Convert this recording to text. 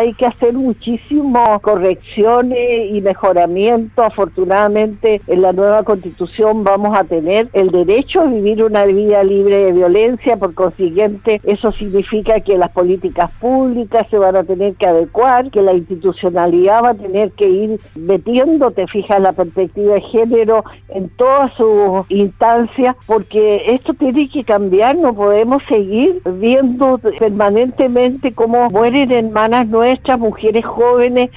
hay que hacer muchísimas correcciones y mejoramientos. Afortunadamente, en la nueva Constitución vamos a tener el derecho a vivir una vida libre de violencia. Por consiguiente, eso significa que las políticas públicas se van a tener que adecuar, que la institucionalidad va a tener que ir metiendo, te fijas, la perspectiva de género en todas sus instancias, porque esto tiene que cambiar. No podemos seguir viendo permanentemente cómo mueren hermanas nuestras, mujeres jóvenes,